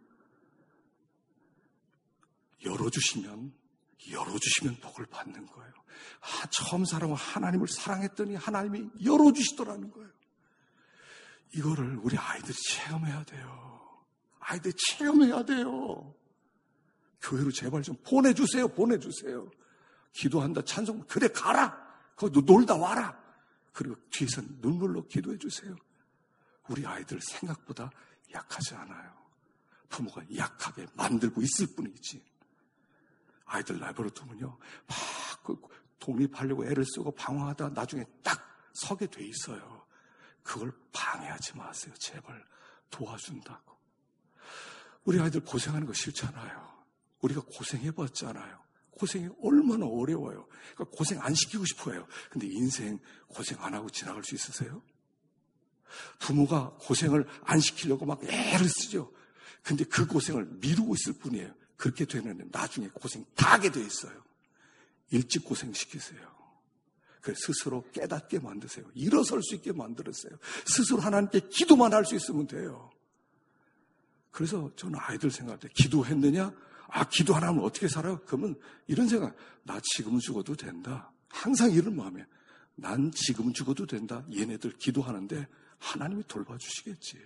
열어주시면 복을 받는 거예요. 처음 하나님을 사랑했더니 하나님이 열어주시더라는 거예요. 이거를 우리 아이들이 체험해야 돼요. 아이들이 체험해야 돼요. 교회로 제발 좀 보내주세요. 기도한다, 찬송, 그래 가라. 거기 놀다 와라. 그리고 뒤에서 눈물로 기도해 주세요. 우리 아이들 생각보다 약하지 않아요. 부모가 약하게 만들고 있을 뿐이지. 아이들 내버려 두면요, 막 독립하려고 애를 쓰고 방황하다 나중에 딱 서게 돼 있어요. 그걸 방해하지 마세요. 제발 도와준다고. 우리 아이들 고생하는 거 싫잖아요. 우리가 고생해봤잖아요. 고생이 얼마나 어려워요. 그러니까 고생 안 시키고 싶어요. 근데 인생 고생 안 하고 지나갈 수 있으세요? 부모가 고생을 안 시키려고 막 애를 쓰죠. 근데 그 고생을 미루고 있을 뿐이에요. 그렇게 되는 나중에 고생 다 하게 돼 있어요. 일찍 고생시키세요. 그래서 스스로 깨닫게 만드세요. 일어설 수 있게 만들었어요. 스스로 하나님께 기도만 할 수 있으면 돼요. 그래서 저는 아이들 생각할 때 기도했느냐? 기도 안 하면 어떻게 살아요? 그러면 이런 생각, 나 지금 죽어도 된다. 항상 이런 마음이에요. 난 지금 죽어도 된다. 얘네들 기도하는데 하나님이 돌봐주시겠지.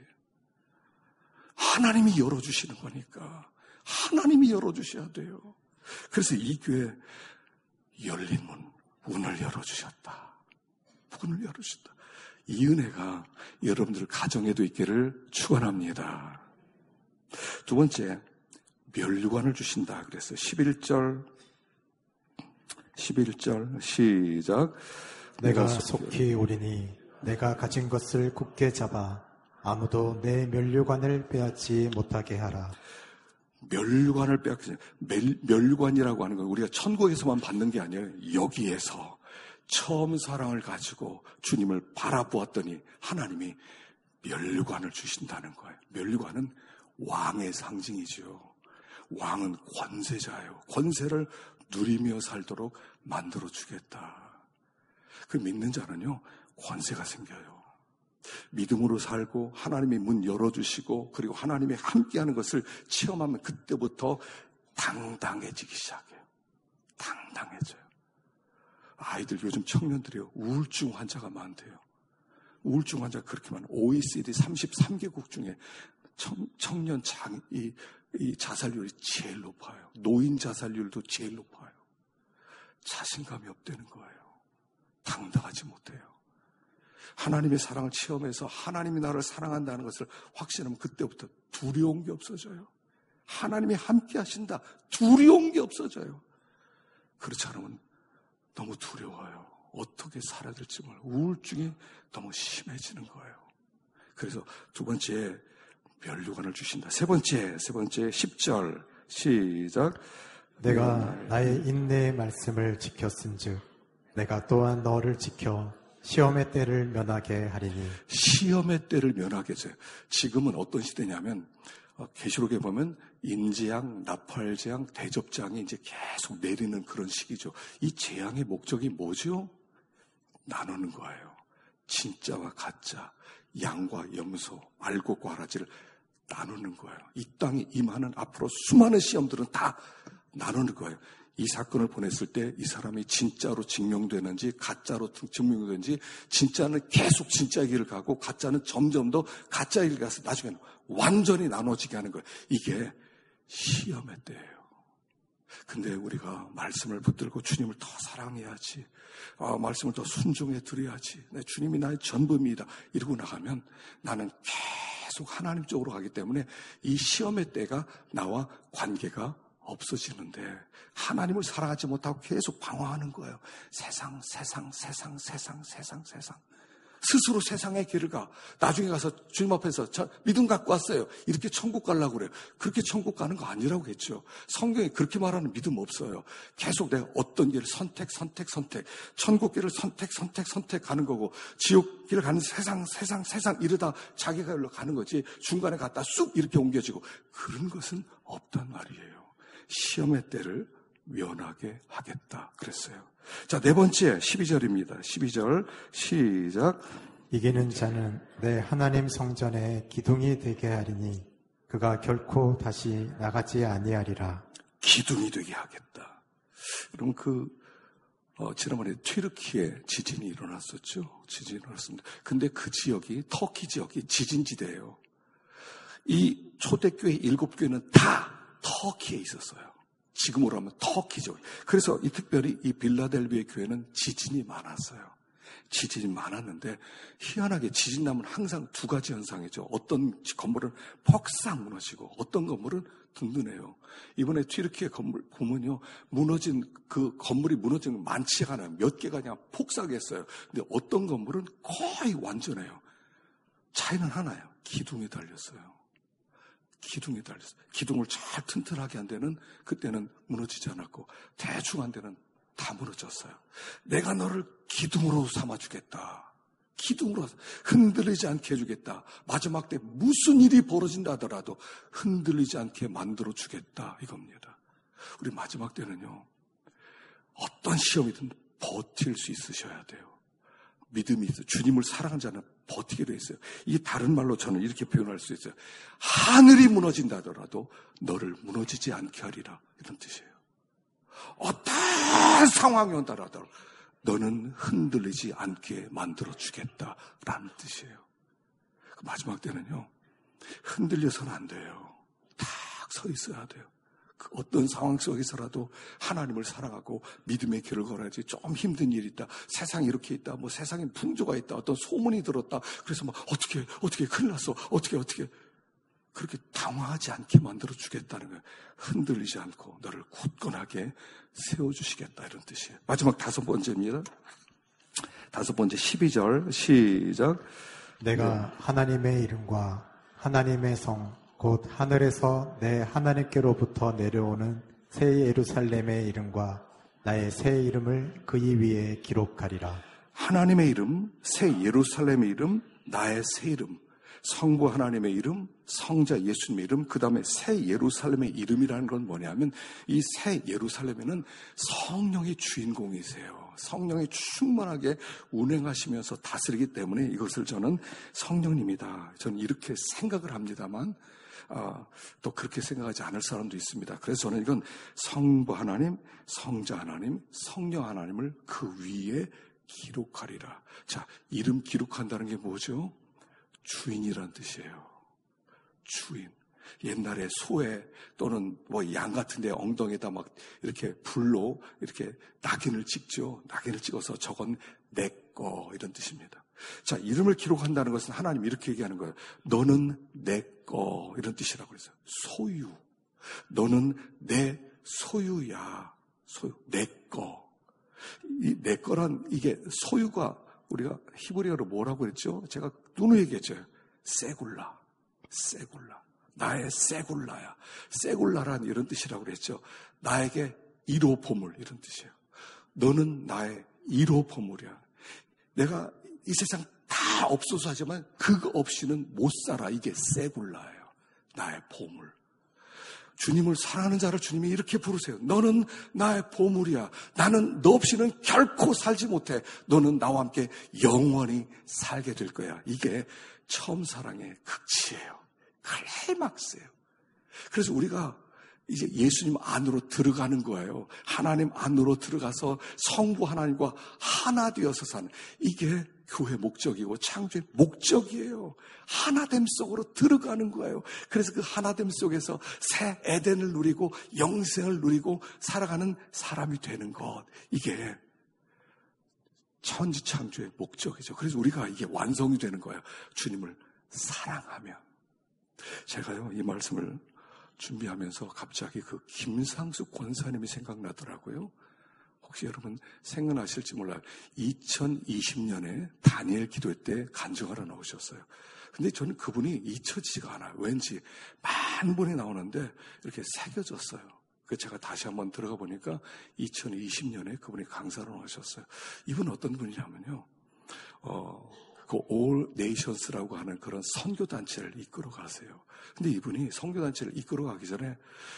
하나님이 열어주시는 거니까. 하나님이 열어주셔야 돼요. 그래서 이 교회 열린 문, 문을 열어주셨다. 문을 열어주셨다. 이 은혜가 여러분들 가정에도 있기를 축원합니다. 두 번째, 면류관을 주신다. 그래서 11절 시작. 내가 속히 오리니 내가 가진 것을 굳게 잡아 아무도 내 면류관을 빼앗지 못하게 하라. 면류관을 빼앗지. 면류관이라고 하는 건 우리가 천국에서만 받는 게 아니에요. 여기에서 처음 사랑을 가지고 주님을 바라보았더니 하나님이 면류관을 주신다는 거예요. 면류관은 왕의 상징이죠. 왕은 권세자예요. 권세를 누리며 살도록 만들어주겠다. 그 믿는 자는요, 권세가 생겨요. 믿음으로 살고 하나님이 문 열어주시고 그리고 하나님이 함께하는 것을 체험하면 그때부터 당당해지기 시작해요. 당당해져요. 아이들 요즘 청년들이요, 우울증 환자가 많대요. 우울증 환자가 그렇게 많아요. OECD 33개국 중에 청년 이 자살률이 제일 높아요. 노인 자살률도 제일 높아요. 자신감이 없다는 거예요. 당당하지 못해요. 하나님의 사랑을 체험해서 하나님이 나를 사랑한다는 것을 확신하면 그때부터 두려운 게 없어져요. 하나님이 함께 하신다. 두려운 게 없어져요. 그렇지 않으면 너무 두려워요. 어떻게 살아야 될지 몰라요. 우울증이 너무 심해지는 거예요. 그래서 두 번째, 면류관을 주신다. 세 번째 10절 시작. 내가 나의 인내의 말씀을 지켰은즉 내가 또한 너를 지켜 시험의 때를 면하게 하리니. 시험의 때를 면하게 해줘요. 지금은 어떤 시대냐면 계시록에 보면 인재앙, 나팔재앙, 대접재앙이 이제 계속 내리는 그런 시기죠. 이 재앙의 목적이 뭐죠? 나누는 거예요. 진짜와 가짜, 양과 염소, 알곡과 가라지를 나누는 거예요. 이 땅에 임하는 앞으로 수많은 시험들은 다 나누는 거예요. 이 사건을 보냈을 때 이 사람이 진짜로 증명되는지 가짜로 증명되는지, 진짜는 계속 진짜 길을 가고 가짜는 점점 더 가짜 길을 가서 나중에는 완전히 나눠지게 하는 거예요. 이게 시험의 때예요. 근데 우리가 말씀을 붙들고 주님을 더 사랑해야지, 말씀을 더 순종해 드려야지, 주님이 나의 전부입니다, 이러고 나가면 나는 계속 하나님 쪽으로 가기 때문에 이 시험의 때가 나와 관계가 없어지는데, 하나님을 사랑하지 못하고 계속 방황하는 거예요. 세상. 스스로 세상의 길을 가. 나중에 가서 주님 앞에서 저 믿음 갖고 왔어요, 이렇게 천국 가려고 그래요. 그렇게 천국 가는 거 아니라고 했죠. 성경에 그렇게 말하는 믿음 없어요. 계속 내가 어떤 길을 선택. 천국 길을 선택 가는 거고, 지옥 길을 가는 세상 이러다 자기가 일로 가는 거지, 중간에 갔다 쑥 이렇게 옮겨지고 그런 것은 없단 말이에요. 시험의 때를 면하게 하겠다 그랬어요. 자, 네 번째 12절입니다. 12절 시작. 이기는 자는 내 하나님 성전에 기둥이 되게 하리니 그가 결코 다시 나가지 아니하리라. 기둥이 되게 하겠다. 그럼 지난번에 튀르키에 지진이 일어났었죠. 지진이 일어났습니다. 근데 그 지역이, 터키 지역이 지진지대예요. 이 초대교회 7교회는 다 터키에 있었어요. 지금으로 하면 터키죠. 그래서 특별히 이 빌라델비아 교회는 지진이 많았어요. 지진이 많았는데 희한하게 지진 나면 항상 두 가지 현상이죠. 어떤 건물은 퍽싹 무너지고 어떤 건물은 든든해요. 이번에 튀르키예 건물 보면요, 그 건물이 무너진 건 많지가 않아요. 몇 개가 그냥 폭삭했어요. 근데 어떤 건물은 거의 완전해요. 차이는 하나예요. 기둥이 달렸어요. 기둥이 달렸어요. 기둥을 잘 튼튼하게 한 데는 그때는 무너지지 않았고 대충 한 데는 다 무너졌어요. 내가 너를 기둥으로 삼아주겠다. 기둥으로 흔들리지 않게 해주겠다. 마지막 때 무슨 일이 벌어진다 하더라도 흔들리지 않게 만들어주겠다 이겁니다. 우리 마지막 때는요, 어떤 시험이든 버틸 수 있으셔야 돼요. 믿음이 있어요. 주님을 사랑하는 자는 버티게 돼 있어요. 이게 다른 말로 저는 이렇게 표현할 수 있어요. 하늘이 무너진다 하더라도 너를 무너지지 않게 하리라, 이런 뜻이에요. 어떤 상황이 온다 하더라도 너는 흔들리지 않게 만들어주겠다라는 뜻이에요. 마지막 때는요, 흔들려서는 안 돼요. 딱 서 있어야 돼요. 어떤 상황 속에서라도 하나님을 사랑하고 믿음의 길을 걸어야지. 좀 힘든 일이 있다, 세상이 이렇게 있다, 뭐 세상에 풍조가 있다, 어떤 소문이 들었다, 그래서 막 어떻게 큰일 났어, 어떻게 그렇게 당황하지 않게 만들어주겠다는 거예요. 흔들리지 않고 너를 굳건하게 세워주시겠다, 이런 뜻이에요. 마지막 5번째입니다. 5번째 12절 시작. 내가 하나님의 이름과 하나님의 성 곧 하늘에서 내 하나님께로부터 내려오는 새 예루살렘의 이름과 나의 새 이름을 그이 위에 기록하리라. 하나님의 이름, 새 예루살렘의 이름, 나의 새 이름, 성부 하나님의 이름, 성자 예수님의 이름, 그 다음에 새 예루살렘의 이름이라는 건 뭐냐면 이 새 예루살렘에는 성령의 주인공이세요. 성령이 충만하게 운행하시면서 다스리기 때문에 이것을 저는 성령님이다, 저는 이렇게 생각을 합니다만 또 그렇게 생각하지 않을 사람도 있습니다. 그래서 저는 이건 성부 하나님, 성자 하나님, 성령 하나님을 그 위에 기록하리라. 자, 이름 기록한다는 게 뭐죠? 주인이란 뜻이에요. 주인. 옛날에 소에 또는 뭐 양 같은 데 엉덩이에다 막 이렇게 불로 이렇게 낙인을 찍죠. 낙인을 찍어서 저건 내 거, 이런 뜻입니다. 자, 이름을 기록한다는 것은 하나님 이렇게 얘기하는 거예요. 너는 내 거, 이런 뜻이라고 그랬어요. 소유. 너는 내 소유야. 소유. 내 거. 이 내 거란, 이게 소유가 우리가 히브리어로 뭐라고 그랬죠? 제가 누누이 얘기했죠. 세굴라. 나의 세굴라야. 세굴라란 이런 뜻이라고 그랬죠. 나에게 1호 보물, 이런 뜻이에요. 너는 나의 1호 보물이야. 내가 이 세상 다 없어서 하지만 그거 없이는 못 살아. 이게 세굴라예요. 나의 보물. 주님을 사랑하는 자를 주님이 이렇게 부르세요. 너는 나의 보물이야. 나는 너 없이는 결코 살지 못해. 너는 나와 함께 영원히 살게 될 거야. 이게 처음 사랑의 극치예요. 클라이막스예요. 그래서 우리가 이제 예수님 안으로 들어가는 거예요. 하나님 안으로 들어가서 성부 하나님과 하나 되어서 사는, 이게 교회 목적이고 창조의 목적이에요. 하나됨 속으로 들어가는 거예요. 그래서 그 하나됨 속에서 새 에덴을 누리고 영생을 누리고 살아가는 사람이 되는 것, 이게 천지 창조의 목적이죠. 그래서 우리가 이게 완성이 되는 거예요. 주님을 사랑하면. 제가요, 이 말씀을 준비하면서 갑자기 그 김상수 권사님이 생각나더라고요. 혹시 여러분 생각나실지 몰라요. 2020년에 다니엘 기도회 때 간증하러 나오셨어요. 근데 저는 그분이 잊혀지지가 않아요. 왠지 많은 분이 나오는데 이렇게 새겨졌어요. 그래서 제가 다시 한번 들어가 보니까 2020년에 그분이 강사로 나오셨어요. 이분은 어떤 분이냐면요, 그 All Nations라고 하는 그런 선교단체를 이끌어 가세요. 근데 이분이 선교단체를 이끌어 가기 전에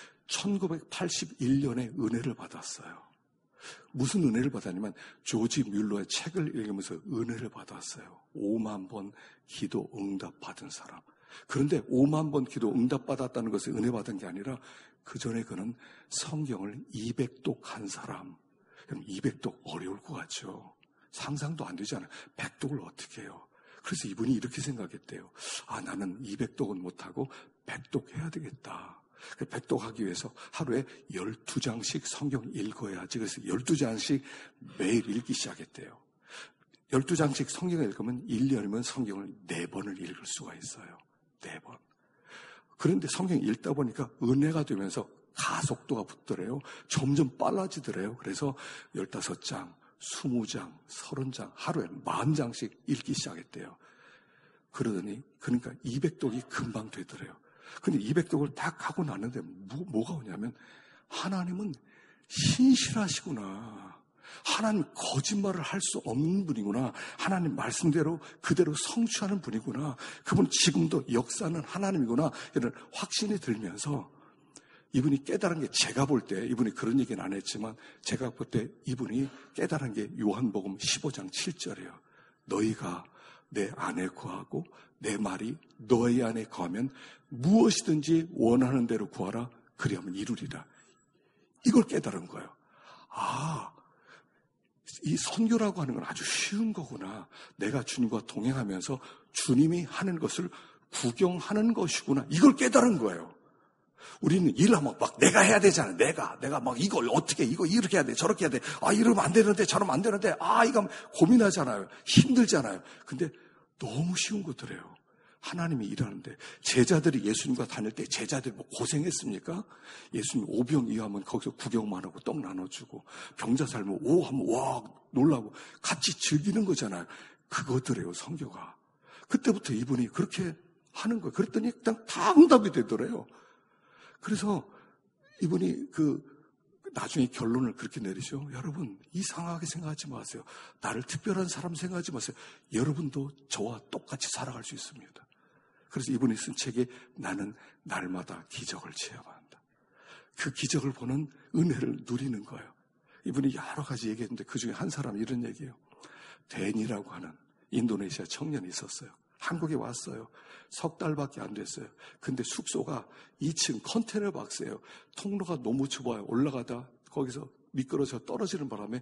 1981년에 은혜를 받았어요. 무슨 은혜를 받았냐면 조지 뮬러의 책을 읽으면서 은혜를 받았어요. 5만 번 기도 응답 받은 사람. 그런데 5만 번 기도 응답 받았다는 것을 은혜 받은 게 아니라 그 전에 그는 성경을 200독 한 사람. 그럼 200독 어려울 것 같죠. 상상도 안 되잖아요. 100독을 어떻게 해요? 그래서 이분이 이렇게 생각했대요. 나는 200독은 못하고 100독 해야 되겠다. 100독 하기 위해서 하루에 12장씩 성경 읽어야지. 그래서 12장씩 매일 읽기 시작했대요. 12장씩 성경을 읽으면 1년이면 성경을 4번을 읽을 수가 있어요. 4번. 그런데 성경 읽다 보니까 은혜가 되면서 가속도가 붙더래요. 점점 빨라지더래요. 그래서 15장, 20장, 30장, 하루에 40장씩 읽기 시작했대요. 그러니까 200독이 금방 되더래요. 근데 200독을 딱 하고 나는데 뭐가 오냐면 하나님은 신실하시구나. 하나님 거짓말을 할 수 없는 분이구나. 하나님 말씀대로 그대로 성취하는 분이구나. 그분 지금도 역사는 하나님이구나. 이런 확신이 들면서 이분이 깨달은 게 제가 볼 때 이분이 그런 얘기는 안 했지만 제가 볼 때 이분이 깨달은 게 요한복음 15장 7절이에요. 너희가 내 안에 거하고 내 말이 너희 안에 거하면 무엇이든지 원하는 대로 구하라. 그리하면 이루리라. 이걸 깨달은 거예요. 이 선교라고 하는 건 아주 쉬운 거구나. 내가 주님과 동행하면서 주님이 하는 것을 구경하는 것이구나. 이걸 깨달은 거예요. 우리는 일하면 막 내가 해야 되잖아요. 내가 막 이걸 어떻게 이거 이렇게 해야 돼. 저렇게 해야 돼. 이러면 안 되는데 저러면 안 되는데 이거 고민하잖아요. 힘들잖아요. 근데 너무 쉬운 것들이에요. 하나님이 일하는데 제자들이 예수님과 다닐 때 제자들이 뭐 고생했습니까? 예수님 오병이어하면 거기서 구경만 하고 떡 나눠주고 병자 살면 하면 와 놀라고 같이 즐기는 거잖아요. 그것들이에요. 성교가. 그때부터 이분이 그렇게 하는 거예요. 그랬더니 일단 다 응답이 되더래요. 그래서 이분이 나중에 결론을 그렇게 내리죠. 여러분 이상하게 생각하지 마세요. 나를 특별한 사람 생각하지 마세요. 여러분도 저와 똑같이 살아갈 수 있습니다. 그래서 이분이 쓴 책이 나는 날마다 기적을 체험한다. 그 기적을 보는 은혜를 누리는 거예요. 이분이 여러 가지 얘기했는데 그중에 한 사람이 이런 얘기예요. 댄이라고 하는 인도네시아 청년이 있었어요. 한국에 왔어요. 석 달밖에 안 됐어요. 근데 숙소가 2층 컨테이너 박스예요. 통로가 너무 좁아요. 올라가다 거기서 미끄러져 떨어지는 바람에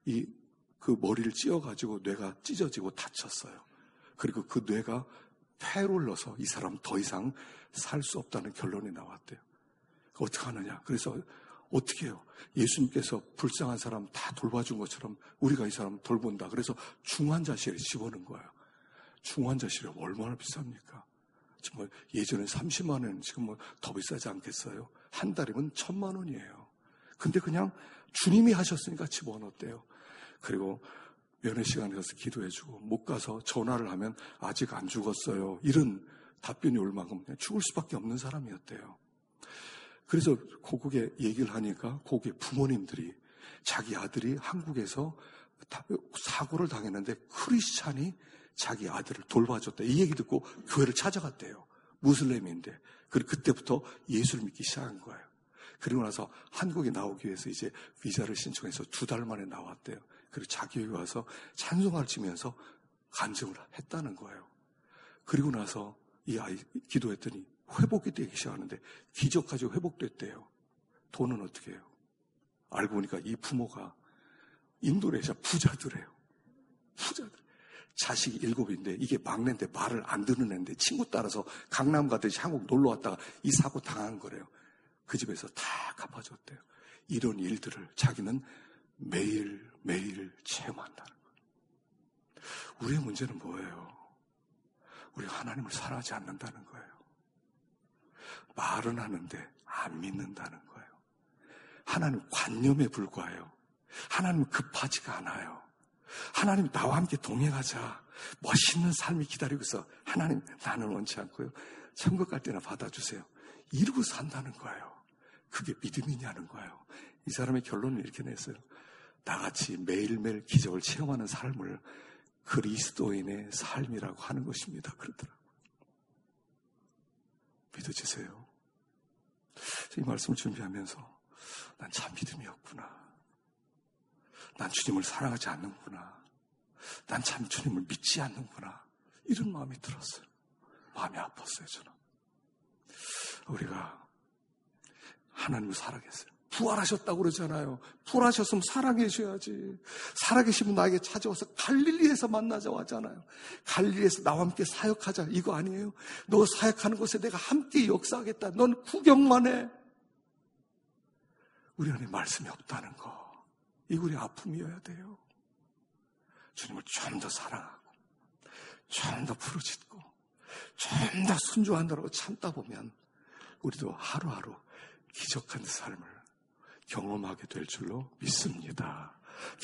그 머리를 찧어가지고 뇌가 찢어지고 다쳤어요. 그리고 그 뇌가 폐로 흘러서 이 사람 더 이상 살 수 없다는 결론이 나왔대요. 어떻게 하느냐? 그래서 어떻게 해요? 예수님께서 불쌍한 사람 다 돌봐준 것처럼 우리가 이 사람 돌본다. 그래서 중환자실에 집어넣은 거예요. 중환자실이 얼마나 비쌉니까? 정말 예전에 30만 원, 지금 더 비싸지 않겠어요? 한 달이면 1,000만 원이에요. 근데 그냥 주님이 하셨으니까 집어넣었대요. 그리고 면회 시간에 가서 기도해주고 못 가서 전화를 하면 아직 안 죽었어요. 이런 답변이 올 만큼 그냥 죽을 수밖에 없는 사람이었대요. 그래서 고국에 얘기를 하니까 고국의 부모님들이 자기 아들이 한국에서 사고를 당했는데 크리스찬이 자기 아들을 돌봐줬다. 이 얘기 듣고 교회를 찾아갔대요. 무슬림인데. 그리고 그때부터 예수를 믿기 시작한 거예요. 그리고 나서 한국에 나오기 위해서 이제 비자를 신청해서 2달 만에 나왔대요. 그리고 자기 교회 와서 찬송가를 치면서 간증을 했다는 거예요. 그리고 나서 이 아이 기도했더니 회복이 되기 시작하는데 기적까지 회복됐대요. 돈은 어떻게 해요? 알고 보니까 이 부모가 인도네시아 부자들이에요. 부자들. 자식이 7인데 이게 막내인데 말을 안 듣는 애인데 친구 따라서 강남 가듯이 한국 놀러 왔다가 이 사고 당한 거래요. 그 집에서 다 갚아줬대요. 이런 일들을 자기는 매일 체험한다는 거예요. 우리의 문제는 뭐예요? 우리가 하나님을 사랑하지 않는다는 거예요. 말은 하는데 안 믿는다는 거예요. 하나님 관념에 불과해요. 하나님은 급하지가 않아요. 하나님 나와 함께 동행하자. 멋있는 삶이 기다리고 있어. 하나님 나는 원치 않고요. 천국 갈 때나 받아주세요. 이러고 산다는 거예요. 그게 믿음이냐는 거예요. 이 사람의 결론을 이렇게 냈어요. 나같이 매일매일 기적을 체험하는 삶을 그리스도인의 삶이라고 하는 것입니다. 그러더라고요. 믿어지세요? 이 말씀을 준비하면서 난 참 믿음이 없구나. 난 주님을 사랑하지 않는구나. 난 참 주님을 믿지 않는구나. 이런 마음이 들었어요. 마음이 아팠어요, 저는. 우리가 하나님을 살아계세요. 부활하셨다고 그러잖아요. 부활하셨으면 살아계셔야지. 살아계시면 나에게 찾아와서 갈릴리에서 만나자고 하잖아요. 갈릴리에서 나와 함께 사역하자. 이거 아니에요? 너 사역하는 곳에 내가 함께 역사하겠다. 넌 구경만 해. 우리 안에 말씀이 없다는 거. 이거 우리 아픔이어야 돼요. 주님을 좀 더 사랑하고 좀 더 부르짖고 좀 더 순종한다고 참다 보면 우리도 하루하루 기적한 삶을 경험하게 될 줄로 믿습니다.